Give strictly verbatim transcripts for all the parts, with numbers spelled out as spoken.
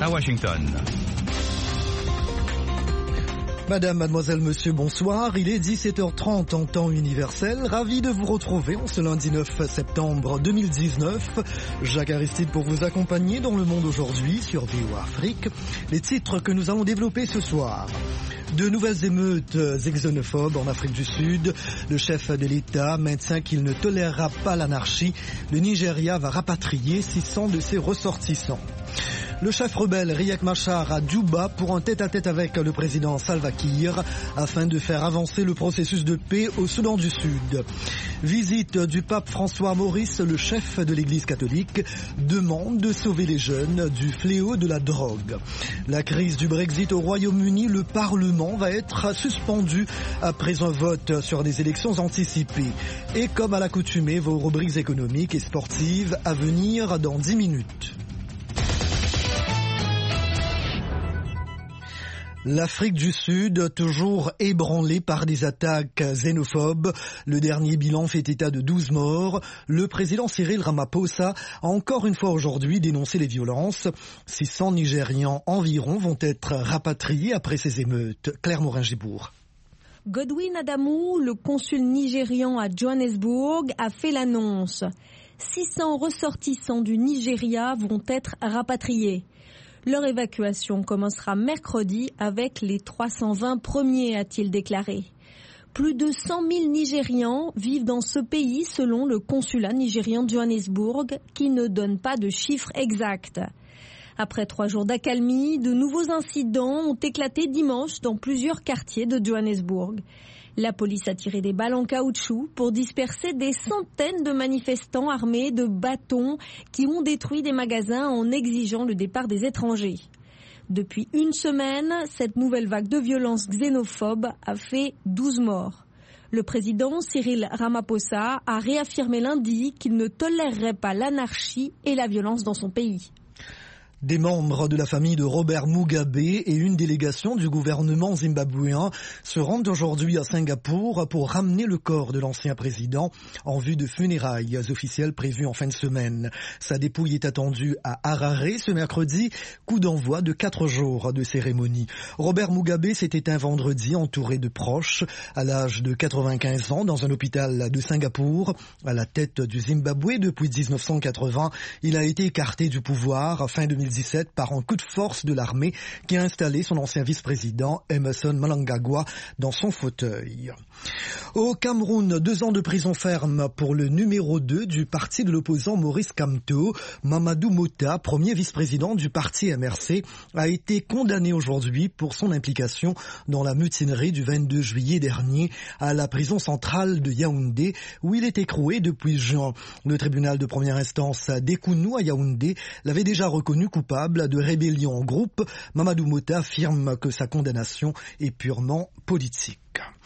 à Washington. Madame, mademoiselle, monsieur, bonsoir. Il est dix-sept heures trente en temps universel. Ravi de vous retrouver en ce lundi neuf septembre deux mille dix-neuf. Jacques Aristide pour vous accompagner dans Le Monde aujourd'hui sur V O A Afrique. Les titres que nous allons développer ce soir. De nouvelles émeutes xénophobes en Afrique du Sud. Le chef de l'État maintient qu'il ne tolérera pas l'anarchie. Le Nigeria va rapatrier six cents de ses ressortissants. Le chef rebelle Riek Machar à Djouba pour un tête-à-tête avec le président Salva Kiir afin de faire avancer le processus de paix au Soudan du Sud. Visite du pape François Maurice, le chef de l'Église catholique, demande de sauver les jeunes du fléau de la drogue. La crise du Brexit au Royaume-Uni, le Parlement va être suspendu après un vote sur des élections anticipées. Et comme à l'accoutumée, vos rubriques économiques et sportives à venir dans dix minutes. L'Afrique du Sud, toujours ébranlée par des attaques xénophobes. Le dernier bilan fait état de douze morts. Le président Cyril Ramaphosa a encore une fois aujourd'hui dénoncé les violences. six cents Nigérians environ vont être rapatriés après ces émeutes. Claire Morin-Gibourg. Godwin Adamou, le consul nigérian à Johannesburg, a fait l'annonce. six cents ressortissants du Nigeria vont être rapatriés. Leur évacuation commencera mercredi avec les trois cent vingt premiers, a-t-il déclaré. Plus de cent mille Nigérians vivent dans ce pays selon le consulat nigérian de Johannesburg qui ne donne pas de chiffres exacts. Après trois jours d'accalmie, de nouveaux incidents ont éclaté dimanche dans plusieurs quartiers de Johannesburg. La police a tiré des balles en caoutchouc pour disperser des centaines de manifestants armés de bâtons qui ont détruit des magasins en exigeant le départ des étrangers. Depuis une semaine, cette nouvelle vague de violence xénophobe a fait douze morts. Le président Cyril Ramaphosa a réaffirmé lundi qu'il ne tolérerait pas l'anarchie et la violence dans son pays. Des membres de la famille de Robert Mugabe et une délégation du gouvernement zimbabwéen se rendent aujourd'hui à Singapour pour ramener le corps de l'ancien président en vue de funérailles officielles prévues en fin de semaine. Sa dépouille est attendue à Harare ce mercredi, coup d'envoi de quatre jours de cérémonie. Robert Mugabe s'est éteint vendredi entouré de proches à l'âge de quatre-vingt-quinze ans dans un hôpital de Singapour. À la tête du Zimbabwe depuis dix-neuf cent quatre-vingts, il a été écarté du pouvoir fin deux mille dix-sept par un coup de force de l'armée qui a installé son ancien vice-président Emmerson Mnangagwa dans son fauteuil. Au Cameroun, deux ans de prison ferme pour le numéro deux du parti de l'opposant Maurice Kamto. Mamadou Mota, premier vice-président du parti M R C, a été condamné aujourd'hui pour son implication dans la mutinerie du vingt-deux juillet dernier à la prison centrale de Yaoundé où il est écroué depuis juin. Le tribunal de première instance d'Ekounou à Yaoundé l'avait déjà reconnu coupable de rébellion en groupe. Mamadou Mota affirme que sa condamnation est purement politique.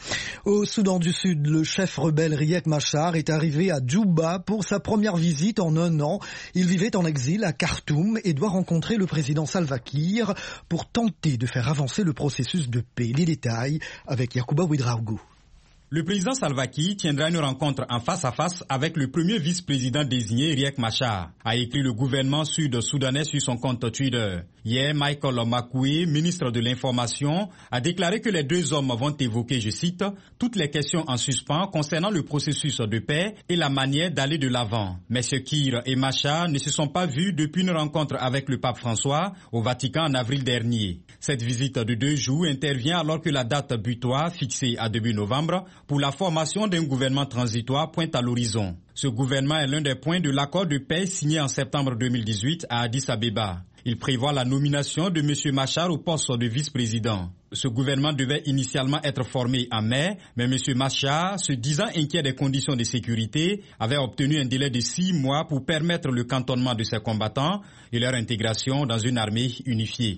Au Soudan du Sud, le chef rebelle Riek Machar est arrivé à Djouba pour sa première visite en un an. Il vivait en exil à Khartoum et doit rencontrer le président Salva Kiir pour tenter de faire avancer le processus de paix. Les détails avec Yacouba Ouedraogo. Le président Salva Kiir tiendra une rencontre en face-à-face avec le premier vice-président désigné, Riek Machar, a écrit le gouvernement sud-soudanais sur son compte Twitter. Hier, Michael Makoué, ministre de l'Information, a déclaré que les deux hommes vont évoquer, je cite, « toutes les questions en suspens concernant le processus de paix et la manière d'aller de l'avant ». Mais M. Kiir et Machar ne se sont pas vus depuis une rencontre avec le pape François au Vatican en avril dernier. Cette visite de deux jours intervient alors que la date butoir fixée à début novembre pour la formation d'un gouvernement transitoire pointe à l'horizon. Ce gouvernement est l'un des points de l'accord de paix signé en septembre deux mille dix-huit à Addis Abeba. Il prévoit la nomination de M. Machar au poste de vice-président. Ce gouvernement devait initialement être formé en mai, mais M. Machar, se disant inquiet des conditions de sécurité, avait obtenu un délai de six mois pour permettre le cantonnement de ses combattants et leur intégration dans une armée unifiée.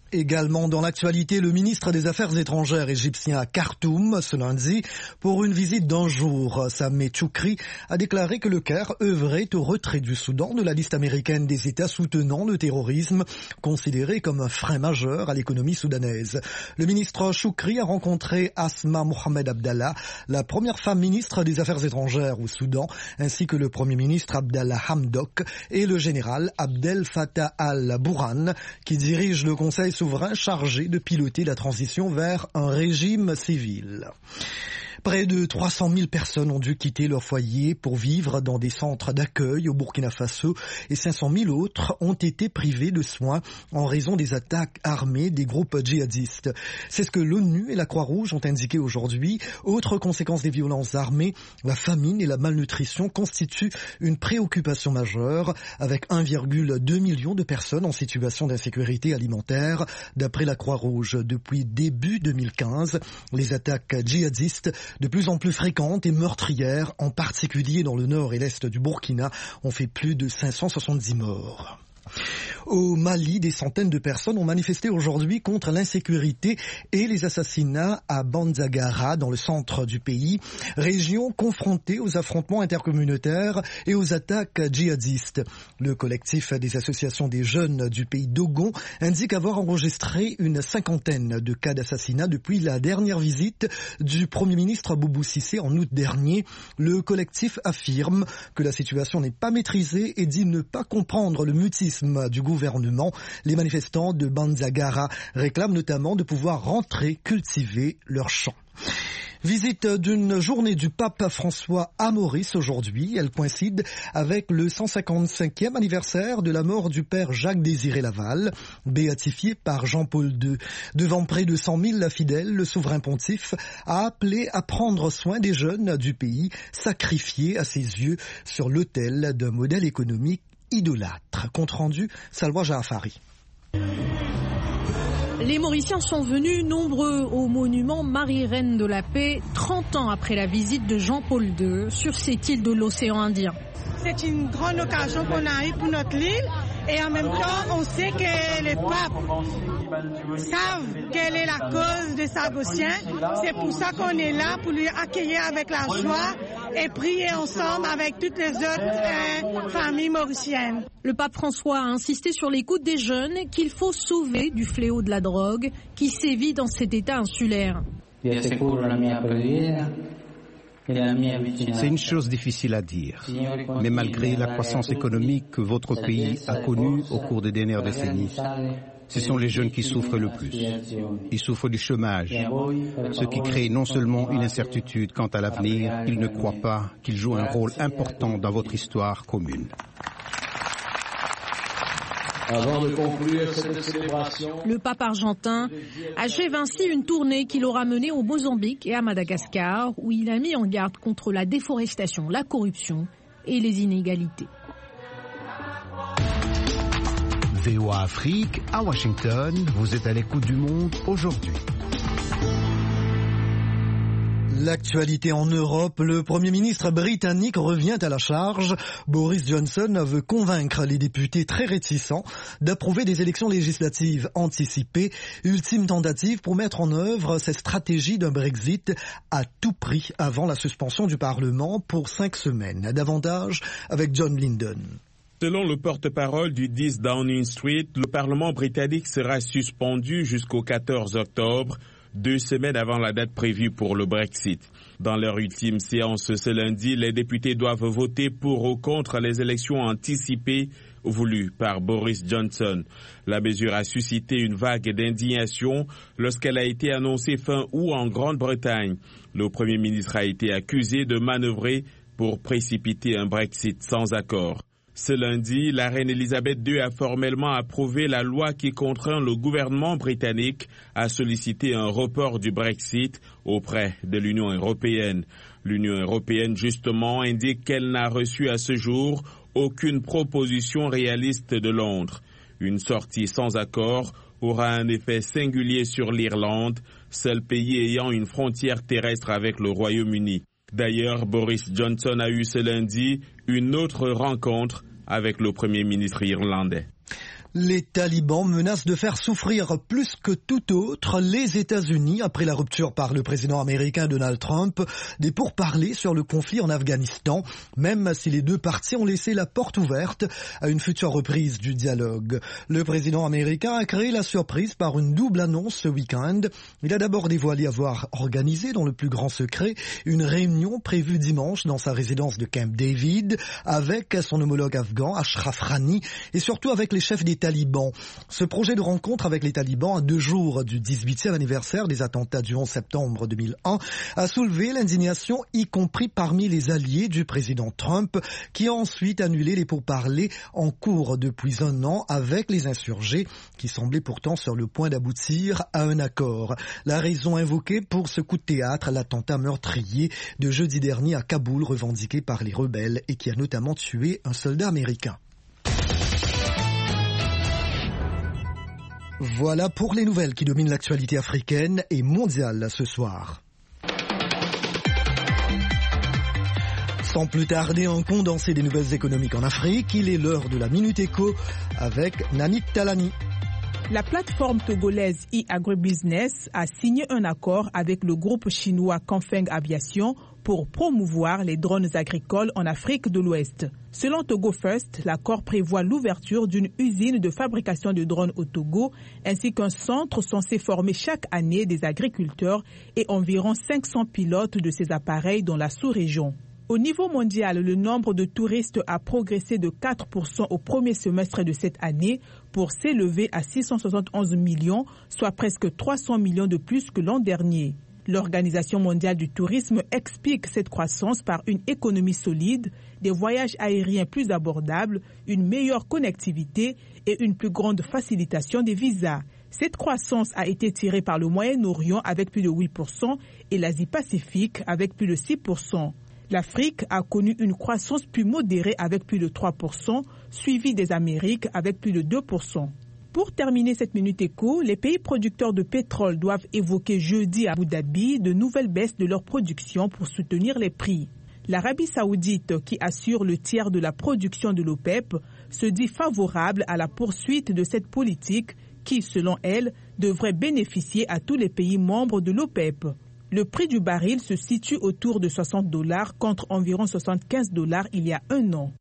Également dans l'actualité, le ministre des Affaires étrangères égyptien à Khartoum ce lundi pour une visite d'un jour. Sameh Choukri a déclaré que le Caire œuvrait au retrait du Soudan de la liste américaine des États soutenant le terrorisme, considéré comme un frein majeur à l'économie soudanaise. Le ministre Choukri a rencontré Asma Mohamed Abdallah, la première femme ministre des Affaires étrangères au Soudan, ainsi que le premier ministre Abdallah Hamdok et le général Abdel Fattah al-Burhan, qui dirige le Conseil souverain chargé de piloter la transition vers un régime civil. Près de trois cent mille personnes ont dû quitter leur foyer pour vivre dans des centres d'accueil au Burkina Faso et cinq cent mille autres ont été privés de soins en raison des attaques armées des groupes djihadistes. C'est ce que l'ONU et la Croix-Rouge ont indiqué aujourd'hui. Autre conséquence des violences armées, la famine et la malnutrition constituent une préoccupation majeure avec un virgule deux million de personnes en situation d'insécurité alimentaire. D'après la Croix-Rouge, depuis début deux mille quinze, les attaques djihadistes de plus en plus fréquentes et meurtrières, en particulier dans le nord et l'est du Burkina, ont fait plus de cinq cent soixante-dix morts. Au Mali, des centaines de personnes ont manifesté aujourd'hui contre l'insécurité et les assassinats à Bandiagara, dans le centre du pays, région confrontée aux affrontements intercommunautaires et aux attaques djihadistes. Le collectif des associations des jeunes du pays d'Ogon indique avoir enregistré une cinquantaine de cas d'assassinats depuis la dernière visite du Premier ministre Boubou Cissé en août dernier. Le collectif affirme que la situation n'est pas maîtrisée et dit ne pas comprendre le mutisme du gouvernement. Les manifestants de Bandiagara réclament notamment de pouvoir rentrer cultiver leurs champs. Visite d'une journée du pape François à Maurice aujourd'hui. Elle coïncide avec le cent cinquante-cinquième anniversaire de la mort du père Jacques-Désiré Laval, béatifié par Jean-Paul deux. Devant près de cent mille fidèles, le souverain pontife a appelé à prendre soin des jeunes du pays, sacrifiés à ses yeux sur l'autel d'un modèle économique idolâtre. Compte rendu, Salwa Jaafari. Les Mauriciens sont venus nombreux au monument Marie-Reine de la Paix, trente ans après la visite de Jean-Paul deux sur cette île de l'océan Indien. C'est une grande occasion qu'on a eue pour notre île et en même temps on sait que les papes savent quelle est la cause de Sargosien. C'est pour ça qu'on est là, pour lui accueillir avec la joie et prier ensemble avec toutes les autres euh, familles mauriciennes. Le pape François a insisté sur l'écoute des jeunes qu'il faut sauver du fléau de la drogue qui sévit dans cet état insulaire. C'est une chose difficile à dire, mais malgré la croissance économique que votre pays a connue au cours des dernières décennies, ce sont les jeunes qui souffrent le plus. Ils souffrent du chômage, ce qui crée non seulement une incertitude quant à l'avenir, ils ne croient pas qu'ils jouent un rôle important dans votre histoire commune. Avant de conclure cette célébration, le pape argentin achève ainsi une tournée qu'il aura menée au Mozambique et à Madagascar, où il a mis en garde contre la déforestation, la corruption et les inégalités. V O A Afrique, à Washington, vous êtes à l'écoute du monde aujourd'hui. L'actualité en Europe, le Premier ministre britannique revient à la charge. Boris Johnson veut convaincre les députés très réticents d'approuver des élections législatives anticipées, ultime tentative pour mettre en œuvre cette stratégie d'un Brexit à tout prix avant la suspension du Parlement pour cinq semaines. Davantage avec John Linden. Selon le porte-parole du dix Downing Street, le Parlement britannique sera suspendu jusqu'au quatorze octobre, deux semaines avant la date prévue pour le Brexit. Dans leur ultime séance ce lundi, les députés doivent voter pour ou contre les élections anticipées voulues par Boris Johnson. La mesure a suscité une vague d'indignation lorsqu'elle a été annoncée fin août en Grande-Bretagne. Le Premier ministre a été accusé de manœuvrer pour précipiter un Brexit sans accord. Ce lundi, la reine Elisabeth deux a formellement approuvé la loi qui contraint le gouvernement britannique à solliciter un report du Brexit auprès de l'Union européenne. L'Union européenne, justement, indique qu'elle n'a reçu à ce jour aucune proposition réaliste de Londres. Une sortie sans accord aura un effet singulier sur l'Irlande, seul pays ayant une frontière terrestre avec le Royaume-Uni. D'ailleurs, Boris Johnson a eu ce lundi une autre rencontre avec le Premier ministre irlandais. Les talibans menacent de faire souffrir plus que tout autre les États-Unis après la rupture par le président américain Donald Trump des pourparlers sur le conflit en Afghanistan, même si les deux parties ont laissé la porte ouverte à une future reprise du dialogue. Le président américain a créé la surprise par une double annonce ce week-end. Il a d'abord dévoilé avoir organisé dans le plus grand secret une réunion prévue dimanche dans sa résidence de Camp David avec son homologue afghan Ashraf Ghani et surtout avec les chefs des talibans. Ce projet de rencontre avec les talibans à deux jours du dix-huitième anniversaire des attentats du onze septembre deux mille un a soulevé l'indignation, y compris parmi les alliés du président Trump, qui a ensuite annulé les pourparlers en cours depuis un an avec les insurgés, qui semblaient pourtant sur le point d'aboutir à un accord. La raison invoquée pour ce coup de théâtre, l'attentat meurtrier de jeudi dernier à Kaboul, revendiqué par les rebelles et qui a notamment tué un soldat américain. Voilà pour les nouvelles qui dominent l'actualité africaine et mondiale ce soir. Sans plus tarder, un condensé des nouvelles économiques en Afrique. Il est l'heure de la Minute Éco avec Namit Talani. La plateforme togolaise e-agribusiness a signé un accord avec le groupe chinois Canfeng Aviation pour promouvoir les drones agricoles en Afrique de l'Ouest. Selon Togo First, l'accord prévoit l'ouverture d'une usine de fabrication de drones au Togo, ainsi qu'un centre censé former chaque année des agriculteurs et environ cinq cents pilotes de ces appareils dans la sous-région. Au niveau mondial, le nombre de touristes a progressé de quatre pour cent au premier semestre de cette année pour s'élever à six cent soixante et onze millions, soit presque trois cents millions de plus que l'an dernier. L'Organisation mondiale du tourisme explique cette croissance par une économie solide, des voyages aériens plus abordables, une meilleure connectivité et une plus grande facilitation des visas. Cette croissance a été tirée par le Moyen-Orient avec plus de huit pour cent et l'Asie-Pacifique avec plus de six pour cent. L'Afrique a connu une croissance plus modérée avec plus de trois pour cent, suivie des Amériques avec plus de deux pour cent. Pour terminer cette Minute Éco, les pays producteurs de pétrole doivent évoquer jeudi à Abu Dhabi de nouvelles baisses de leur production pour soutenir les prix. L'Arabie saoudite, qui assure le tiers de la production de l'OPEP, se dit favorable à la poursuite de cette politique qui, selon elle, devrait bénéficier à tous les pays membres de l'OPEP. Le prix du baril se situe autour de soixante dollars contre environ soixante-quinze dollars il y a un an.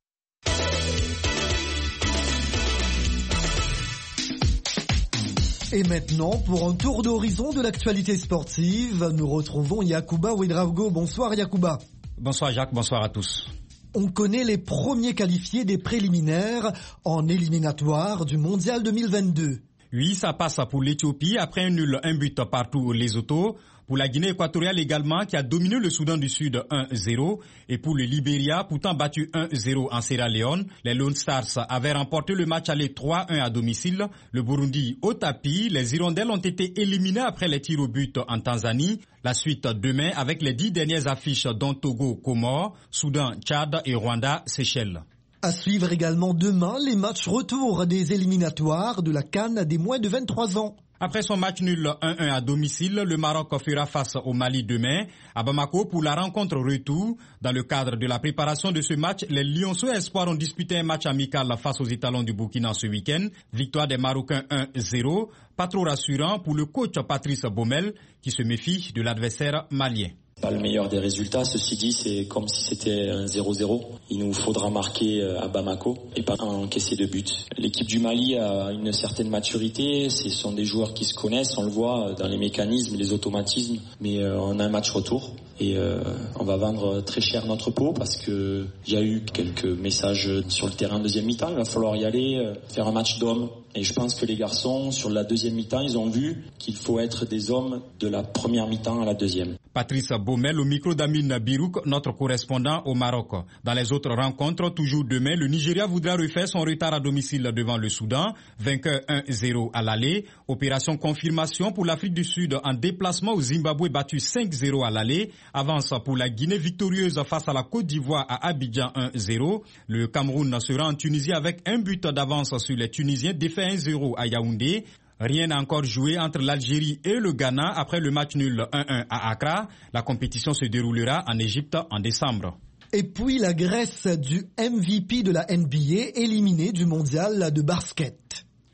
Et maintenant, pour un tour d'horizon de l'actualité sportive, nous retrouvons Yacouba Ouedraogo. Bonsoir Yacouba. Bonsoir Jacques, bonsoir à tous. On connaît les premiers qualifiés des préliminaires en éliminatoire du Mondial deux mille vingt-deux. Oui, ça passe pour l'Éthiopie après un nul, un but partout au Lesotho. Pour la Guinée équatoriale également, qui a dominé le Soudan du Sud un zéro. Et pour le Libéria, pourtant battu un zéro en Sierra Leone, les Lone Stars avaient remporté le match aller trois un à domicile. Le Burundi au tapis. Les Hirondelles ont été éliminés après les tirs au but en Tanzanie. La suite demain avec les dix dernières affiches dont Togo, Comores, Soudan, Tchad et Rwanda, Seychelles. À suivre également demain les matchs retour des éliminatoires de la CAN des moins de vingt-trois ans. Après son match nul un un à domicile, le Maroc fera face au Mali demain à Bamako pour la rencontre retour. Dans le cadre de la préparation de ce match, les Lionceaux Espoirs ont disputé un match amical face aux Étalons du Burkina ce week-end. Victoire des Marocains un zéro, pas trop rassurant pour le coach Patrice Baumel qui se méfie de l'adversaire malien. Pas le meilleur des résultats, ceci dit, c'est comme si c'était un zéro zéro. Il nous faudra marquer à Bamako et pas encaisser de buts. L'équipe du Mali a une certaine maturité, ce sont des joueurs qui se connaissent, on le voit dans les mécanismes, les automatismes, mais on a un match retour et euh, on va vendre très cher notre peau parce que il y a eu quelques messages sur le terrain deuxième mi-temps, il va falloir y aller, faire un match d'hommes. Et je pense que les garçons, sur la deuxième mi-temps, ils ont vu qu'il faut être des hommes de la première mi-temps à la deuxième. Patrice Baumel au micro d'Amine Birouk, notre correspondant au Maroc. Dans les autres rencontres, toujours demain, le Nigeria voudra refaire son retard à domicile devant le Soudan. Vainqueur un zéro à l'aller. Opération confirmation pour l'Afrique du Sud en déplacement au Zimbabwe battu cinq zéro à l'aller. Avance pour la Guinée victorieuse face à la Côte d'Ivoire à Abidjan un zéro. Le Cameroun sera en Tunisie avec un but d'avance sur les Tunisiens défaits un zéro à Yaoundé. Rien n'a encore joué entre l'Algérie et le Ghana après le match nul un un à Accra. La compétition se déroulera en Égypte en décembre. Et puis la Grèce du M V P de la N B A éliminée du mondial de basket.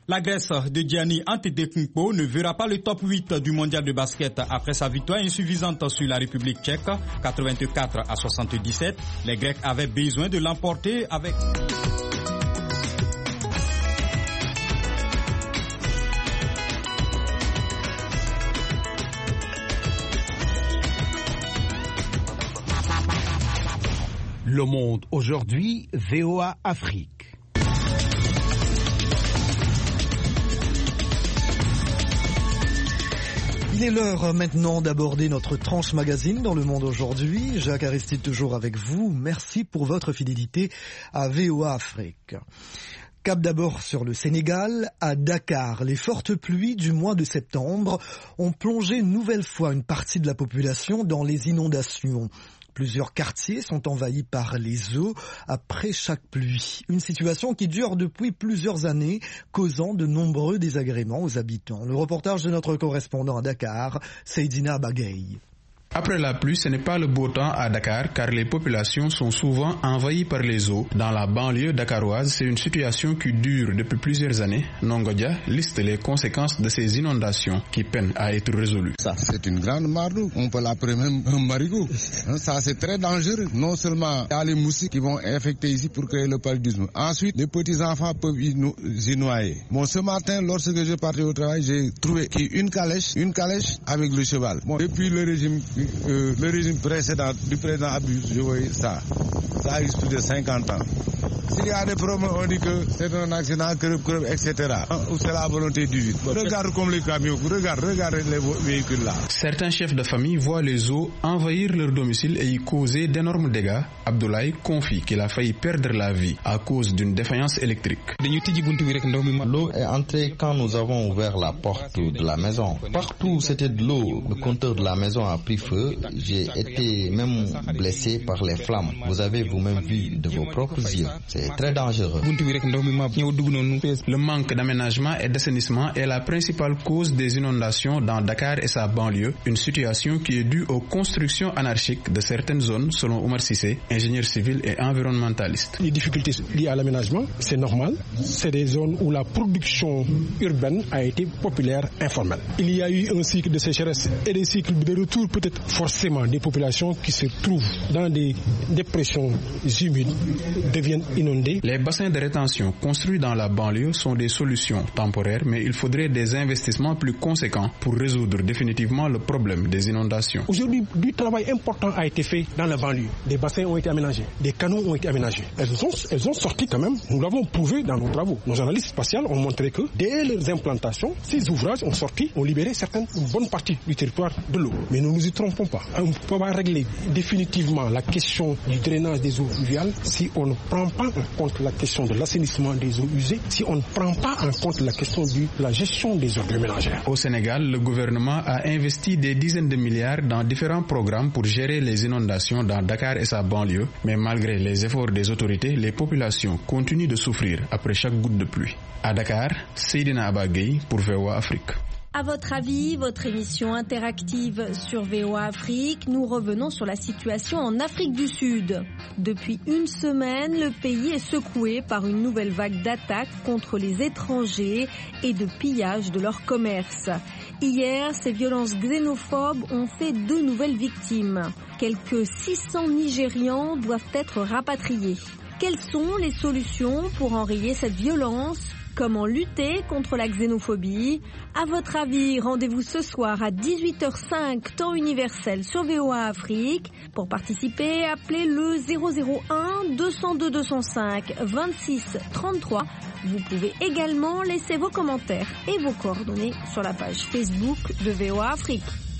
La Grèce de Giannis Antetokounmpo ne verra pas le top huit du mondial de basket après sa victoire insuffisante sur la République tchèque, quatre-vingt-quatre à soixante-dix-sept. Les Grecs avaient besoin de l'emporter avec... Le Monde aujourd'hui, V O A Afrique. Il est l'heure maintenant d'aborder notre tranche magazine dans Le Monde aujourd'hui. Jacques Aristide toujours avec vous. Merci pour votre fidélité à V O A Afrique. Cap d'abord sur le Sénégal, à Dakar. Les fortes pluies du mois de septembre ont plongé une nouvelle fois une partie de la population dans les inondations. Plusieurs quartiers sont envahis par les eaux après chaque pluie. Une situation qui dure depuis plusieurs années, causant de nombreux désagréments aux habitants. Le reportage de notre correspondant à Dakar, Seydina Bagay. Après la pluie, ce n'est pas le beau temps à Dakar car les populations sont souvent envahies par les eaux. Dans la banlieue dakaroise, c'est une situation qui dure depuis plusieurs années. Nongodia liste les conséquences de ces inondations qui peinent à être résolues. Ça, c'est une grande mardoue. On peut l'appeler même un marigot. Ça, c'est très dangereux. Non seulement il y a les moustiques qui vont infecter ici pour créer le paludisme. Ensuite, les petits-enfants peuvent y noyer. Bon, ce matin, lorsque je partais au travail, j'ai trouvé une calèche, une calèche avec le cheval. Bon, depuis le régime Euh, le régime précédent du président Abus, je voyais ça. Ça a plus de cinquante ans. S'il y a des problèmes, on dit que c'est un accident, creux, creux, et cetera. Ou c'est la volonté du vide. Regarde comme les camions, regarde, regarde les véhicules là. Certains chefs de famille voient les eaux envahir leur domicile et y causer d'énormes dégâts. Abdoulaye confie qu'il a failli perdre la vie à cause d'une défaillance électrique. L'eau est entrée quand nous avons ouvert la porte de la maison. Partout où c'était de l'eau, le compteur de la maison a pris feu. J'ai été même blessé par les flammes. Vous avez vous-même vu de vos propres yeux. C'est très dangereux. Le manque d'aménagement et d'assainissement est la principale cause des inondations dans Dakar et sa banlieue, une situation qui est due aux constructions anarchiques de certaines zones, selon Omar Sissé, ingénieur civil et environnementaliste. Les difficultés liées à l'aménagement, c'est normal. C'est des zones où la production urbaine a été populaire, informelle. Il y a eu un cycle de sécheresse et des cycles de retour peut-être forcément des populations qui se trouvent dans des dépressions humides deviennent inondées. Les bassins de rétention construits dans la banlieue sont des solutions temporaires, mais il faudrait des investissements plus conséquents pour résoudre définitivement le problème des inondations. Aujourd'hui, du travail important a été fait dans la banlieue. Des bassins ont été aménagés, des canaux ont été aménagés. Elles ont, elles ont sorti quand même, nous l'avons prouvé dans nos travaux. Nos analystes spatiales ont montré que dès leurs implantations, ces ouvrages ont sorti, ont libéré certaines, une bonne partie du territoire de l'eau. Mais nous ne nous y trompons pas. On ne peut pas régler définitivement la question du drainage des eaux pluviales si on ne prend pas en compte la question de l'assainissement des eaux usées, si on ne prend pas en compte la question de la gestion des ordures ménagères. Au Sénégal, le gouvernement a investi des dizaines de milliards dans différents programmes pour gérer les inondations dans Dakar et sa banlieue, mais malgré les efforts des autorités, les populations continuent de souffrir après chaque goutte de pluie. À Dakar, Seydina Abagay pour V O A Afrique. À votre avis, votre émission interactive sur V O A Afrique, nous revenons sur la situation en Afrique du Sud. Depuis une semaine, le pays est secoué par une nouvelle vague d'attaques contre les étrangers et de pillage de leur commerce. Hier, ces violences xénophobes ont fait deux nouvelles victimes. Quelques six cents Nigérians doivent être rapatriés. Quelles sont les solutions pour enrayer cette violence ? Comment lutter contre la xénophobie? À votre avis, rendez-vous ce soir à dix-huit heures cinq, temps universel sur V O A Afrique. Pour participer, appelez le zéro zéro un deux zéro deux deux zéro cinq vingt-six trente-trois. Vous pouvez également laisser vos commentaires et vos coordonnées sur la page Facebook de V O A Afrique.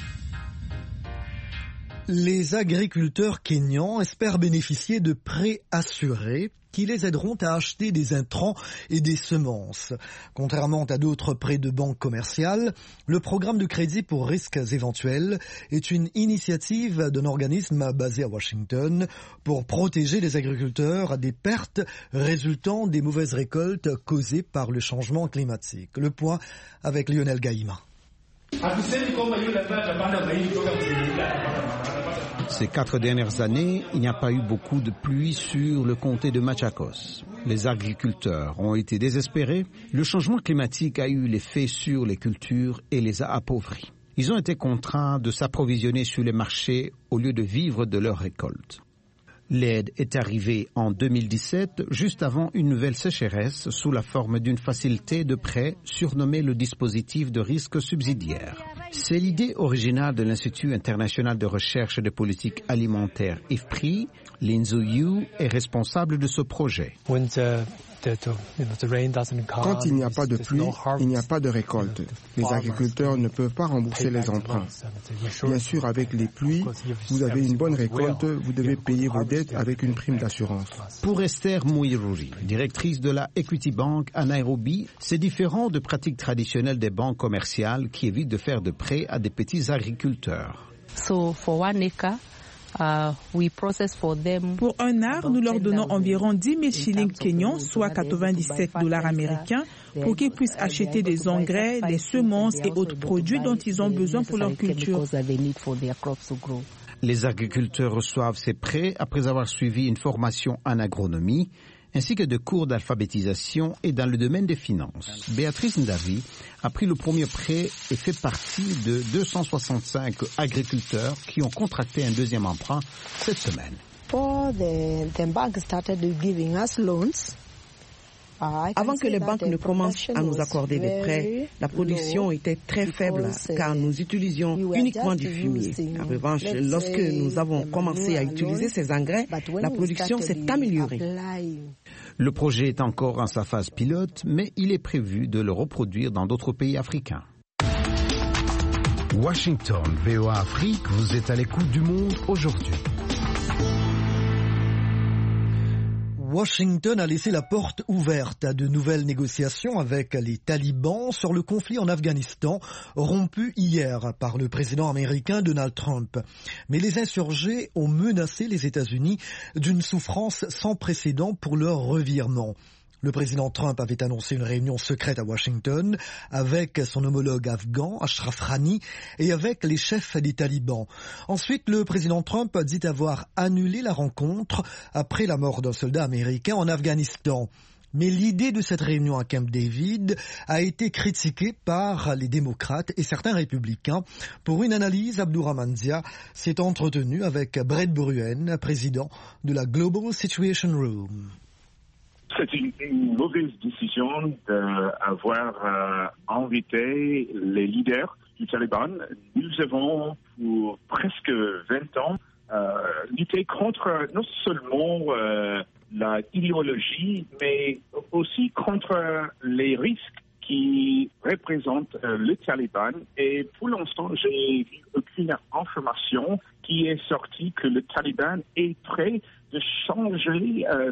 Les agriculteurs kényans espèrent bénéficier de prêts assurés qui les aideront à acheter des intrants et des semences. Contrairement à d'autres prêts de banque commerciale, le programme de crédit pour risques éventuels est une initiative d'un organisme basé à Washington pour protéger les agriculteurs des pertes résultant des mauvaises récoltes causées par le changement climatique. Le point avec Lionel Gaïma. Ces quatre dernières années, il n'y a pas eu beaucoup de pluie sur le comté de Machakos. Les agriculteurs ont été désespérés. Le changement climatique a eu l'effet sur les cultures et les a appauvris. Ils ont été contraints de s'approvisionner sur les marchés au lieu de vivre de leurs récoltes. L'aide est arrivée en deux mille dix-sept, juste avant une nouvelle sécheresse, sous la forme d'une facilité de prêt surnommée le dispositif de risque subsidiaire. C'est l'idée originale de l'Institut international de recherche de politique alimentaire I F P R I. Lin Zhu est responsable de ce projet. Quand il n'y a pas de pluie, il n'y a pas de récolte. Les agriculteurs ne peuvent pas rembourser les emprunts. Bien sûr, avec les pluies, vous avez une bonne récolte, vous devez payer vos dettes avec une prime d'assurance. Pour Esther Mouirouri, directrice de la Equity Bank à Nairobi, c'est différent de pratiques traditionnelles des banques commerciales qui évitent de faire de prêts à des petits agriculteurs. So for one acre, Uh, we process for them. Pour un art, nous leur donnons environ dix mille shillings kenyans, soit quatre-vingt-dix-sept dollars américains, pour qu'ils puissent acheter des engrais, des semences et autres produits dont ils ont besoin pour leur culture. Les agriculteurs reçoivent ces prêts après avoir suivi une formation en agronomie, ainsi que de cours d'alphabétisation et dans le domaine des finances. Béatrice Ndavi a pris le premier prêt et fait partie de deux cent soixante-cinq agriculteurs qui ont contracté un deuxième emprunt cette semaine. Avant que les banques ne commencent à nous accorder des prêts, la production était très faible car nous utilisions uniquement du fumier. En revanche, lorsque nous avons commencé à utiliser ces engrais, la production s'est améliorée. Le projet est encore en sa phase pilote, mais il est prévu de le reproduire dans d'autres pays africains. Washington, V O A Afrique, vous êtes à l'écoute du monde aujourd'hui. Washington a laissé la porte ouverte à de nouvelles négociations avec les talibans sur le conflit en Afghanistan, rompu hier par le président américain Donald Trump. Mais les insurgés ont menacé les États-Unis d'une souffrance sans précédent pour leur revirement. Le président Trump avait annoncé une réunion secrète à Washington avec son homologue afghan, Ashraf Ghani, et avec les chefs des talibans. Ensuite, le président Trump dit avoir annulé la rencontre après la mort d'un soldat américain en Afghanistan. Mais l'idée de cette réunion à Camp David a été critiquée par les démocrates et certains républicains. Pour une analyse, Abdourahmane Zia s'est entretenu avec Brett Bruen, président de la Global Situation Room. C'est une, une mauvaise décision d'avoir euh, invité les leaders du Taliban. Nous avons, pour presque vingt ans, euh, lutté contre non seulement euh, la idéologie, mais aussi contre les risques qui représentent euh, le Taliban. Et pour l'instant, j'ai vu aucune information qui est sortie que le Taliban est prêt de changer euh,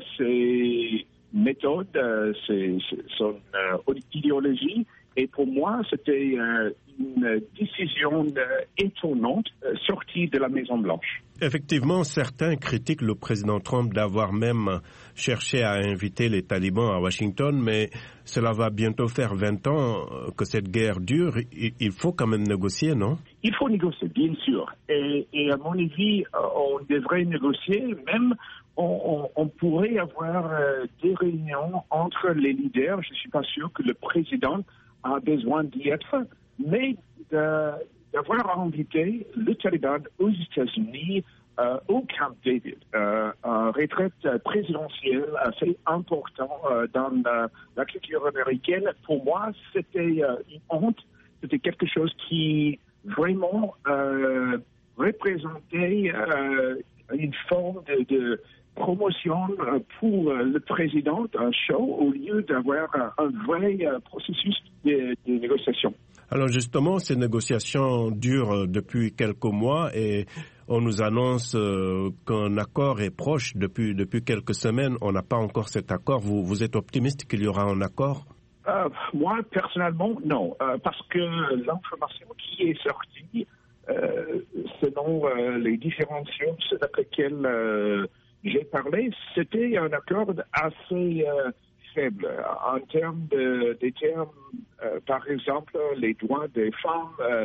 ses méthode, euh, c'est, c'est son euh, idéologie. Et pour moi, c'était euh, une décision euh, étonnante euh, sortie de la Maison-Blanche. Effectivement, certains critiquent le président Trump d'avoir même cherché à inviter les talibans à Washington, mais cela va bientôt faire vingt ans que cette guerre dure. Il faut quand même négocier, non? Il faut négocier, bien sûr. Et, et à mon avis, on devrait négocier, même on, on, on pourrait avoir euh, des réunions entre les leaders. Je ne suis pas sûr que le président a besoin d'y être, mais de, d'avoir invité le Taliban aux États-Unis euh, au Camp David, euh, une retraite présidentielle assez importante euh, dans la, la culture américaine. Pour moi, c'était euh, une honte, c'était quelque chose qui vraiment euh, représentait euh, une forme de, de promotion pour le président, un show, au lieu d'avoir un vrai processus de, de négociation. Alors justement, ces négociations durent depuis quelques mois et on nous annonce euh, qu'un accord est proche depuis, depuis quelques semaines. On n'a pas encore cet accord. Vous, vous êtes optimiste qu'il y aura un accord? Euh, moi, personnellement, non. Euh, parce que l'information qui est sortie, euh, selon euh, les différentes sources avec lesquelles euh, j'ai parlé, c'était un accord assez euh, faible en termes de, des termes, euh, par exemple, les droits des femmes, euh,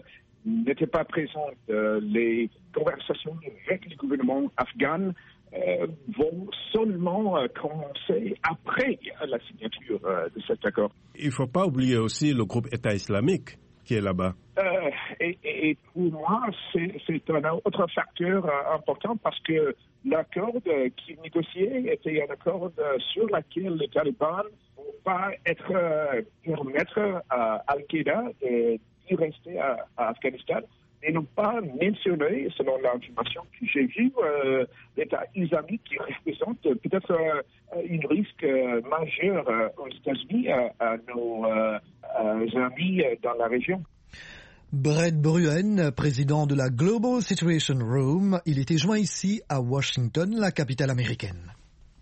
n'était pas présente. Euh, les conversations avec le gouvernement afghan euh, vont seulement euh, commencer après la signature euh, de cet accord. Il ne faut pas oublier aussi le groupe État islamique qui est là-bas. Euh, et, et pour moi, c'est, c'est un autre facteur euh, important parce que l'accord euh, qui est négocié était un accord euh, sur lequel les talibans ne vont pas être, euh, permettre à Al-Qaïda d'y rester à, à Afghanistan et n'ont pas mentionné, selon l'information que j'ai vue, euh, l'État islamique qui représente peut-être euh, un risque euh, majeur euh, aux États-Unis à, à nos euh, amis dans la région. Brett Bruen, président de la Global Situation Room, il était joint ici à Washington, la capitale américaine.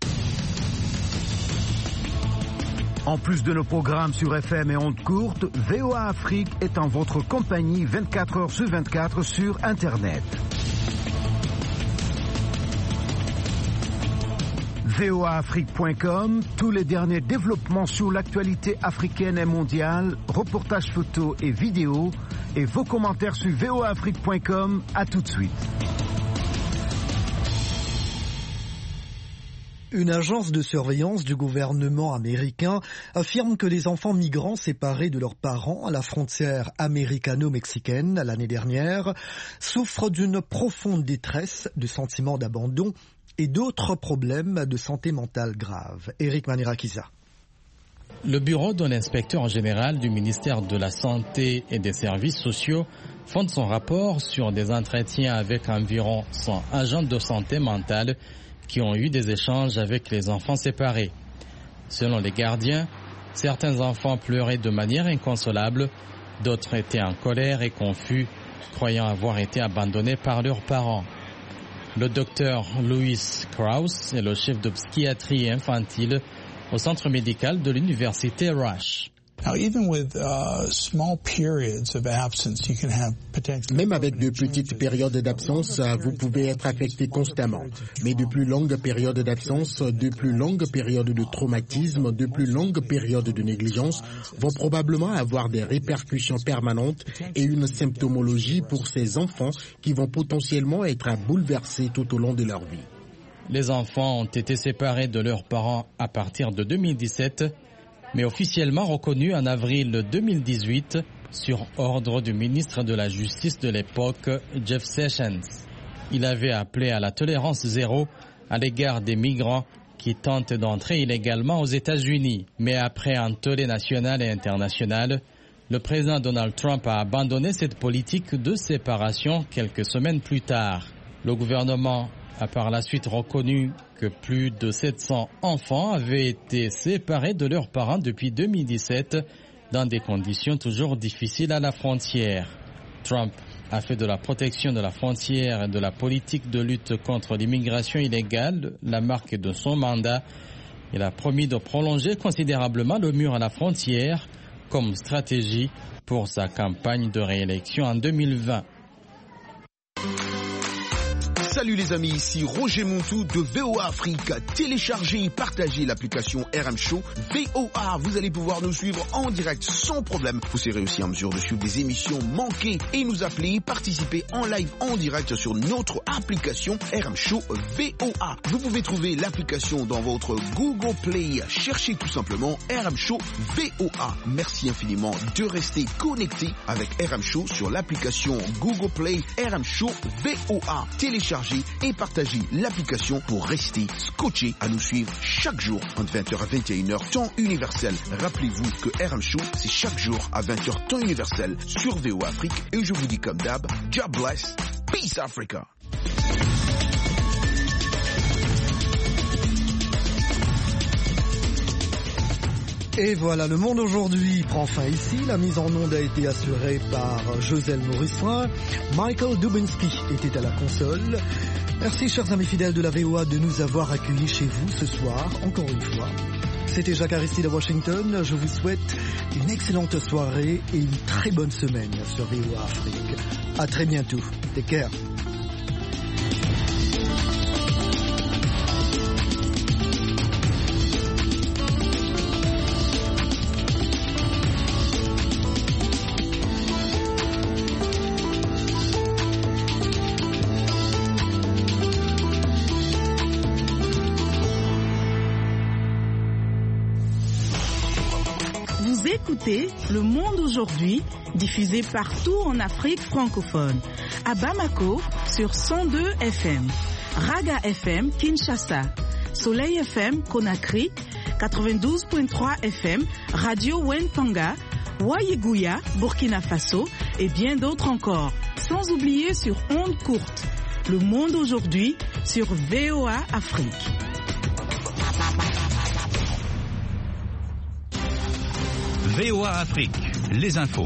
En plus de nos programmes sur F M et ondes courtes, V O A Afrique est en votre compagnie vingt-quatre heures sur vingt-quatre sur Internet. V O A Afrique point com, tous les derniers développements sur l'actualité africaine et mondiale, reportages photos et vidéos, et vos commentaires sur V O A Afrique point com. À tout de suite. Une agence de surveillance du gouvernement américain affirme que les enfants migrants séparés de leurs parents à la frontière américano-mexicaine l'année dernière souffrent d'une profonde détresse, de sentiments d'abandon et d'autres problèmes de santé mentale graves. Eric Manirakiza. Le bureau de l'inspecteur général du ministère de la Santé et des Services sociaux fonde son rapport sur des entretiens avec environ cent agents de santé mentale qui ont eu des échanges avec les enfants séparés. Selon les gardiens, certains enfants pleuraient de manière inconsolable, d'autres étaient en colère et confus, croyant avoir été abandonnés par leurs parents. Le docteur Louis Krauss est le chef de psychiatrie infantile au centre médical de l'université Rush. Même avec de petites périodes d'absence, vous pouvez être affecté constamment. Mais de plus longues périodes d'absence, de plus longues périodes de traumatisme, de plus longues périodes de négligence vont probablement avoir des répercussions permanentes et une symptomologie pour ces enfants qui vont potentiellement être bouleversés tout au long de leur vie. Les enfants ont été séparés de leurs parents à partir de deux mille dix-sept, mais officiellement reconnus en avril deux mille dix-huit sur ordre du ministre de la Justice de l'époque, Jeff Sessions. Il avait appelé à la tolérance zéro à l'égard des migrants qui tentent d'entrer illégalement aux États-Unis. Mais après un tollé national et international, le président Donald Trump a abandonné cette politique de séparation quelques semaines plus tard. Le gouvernement a par la suite reconnu que plus de sept cents enfants avaient été séparés de leurs parents depuis deux mille dix-sept dans des conditions toujours difficiles à la frontière. Trump a fait de la protection de la frontière et de la politique de lutte contre l'immigration illégale la marque de son mandat. Il a promis de prolonger considérablement le mur à la frontière comme stratégie pour sa campagne de réélection en deux mille vingt. Salut les amis, ici Roger Montou de V O A Afrique. Téléchargez et partagez l'application R M Show V O A. Vous allez pouvoir nous suivre en direct sans problème. Vous serez aussi en mesure de suivre des émissions manquées et nous appeler, participer en live en direct sur notre application R M Show V O A. Vous pouvez trouver l'application dans votre Google Play. Cherchez tout simplement R M Show V O A. Merci infiniment de rester connecté avec R M Show sur l'application Google Play R M Show V O A. Téléchargez et partagez l'application pour rester scotché à nous suivre chaque jour entre vingt heures à vingt et une heures temps universel. Rappelez-vous que R M Show c'est chaque jour à vingt heures temps universel sur V O A Afrique et je vous dis comme d'hab, God bless, peace Africa. Et voilà, le monde aujourd'hui prend fin ici. La mise en onde a été assurée par Joselle Morissoin. Michael Dubinsky était à la console. Merci, chers amis fidèles de la V O A, de nous avoir accueillis chez vous ce soir, encore une fois. C'était Jacques Aristide à Washington. Je vous souhaite une excellente soirée et une très bonne semaine sur V O A Afrique. À très bientôt. Take care. écoutez Le Monde aujourd'hui, diffusé partout en Afrique francophone. À Bamako, sur cent deux F M. Raga F M, Kinshasa. Soleil F M, Conakry. quatre-vingt-douze virgule trois F M, Radio Wentanga. Wayeguya, Burkina Faso. Et bien d'autres encore. Sans oublier sur ondes courtes. Le Monde aujourd'hui, sur V O A Afrique. V O A Afrique, les infos.